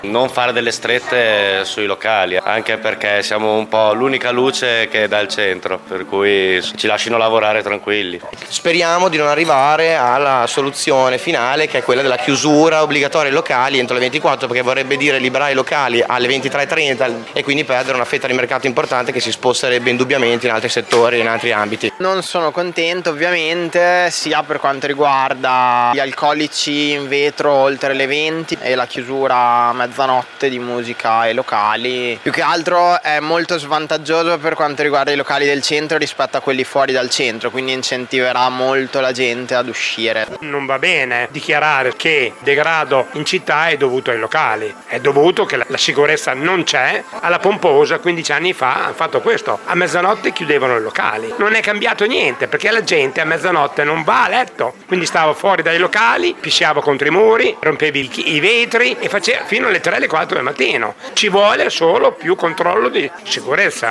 Non fare delle strette sui locali, anche perché siamo un po' l'unica luce che è dal centro, per cui ci lasciano lavorare tranquilli. Speriamo di non arrivare alla soluzione finale, che è quella della chiusura obbligatoria ai locali entro le 24, perché vorrebbe dire liberare i locali alle 23:30 e quindi perdere una fetta di mercato importante che si sposterebbe indubbiamente in altri settori, in altri ambiti. Non sono contento ovviamente, sia per quanto riguarda gli alcolici in vetro oltre le 20 e la chiusura a mezzanotte di musica e locali. Più che altro è molto svantaggioso per quanto riguarda i locali del centro rispetto a quelli fuori dal centro, quindi incentiverà molto la gente ad uscire. Non va bene dichiarare che degrado in città è dovuto ai locali, è dovuto che la sicurezza non c'è. Alla Pomposa 15 anni fa hanno fatto questo, a mezzanotte chiudevano i locali, non è cambiato niente perché la gente a mezzanotte non va a letto, quindi stava fuori dai locali, pisciava contro i muri, rompevi i vetri e faceva fino alle 3 alle 4 del mattino. Ci vuole solo più controllo di sicurezza.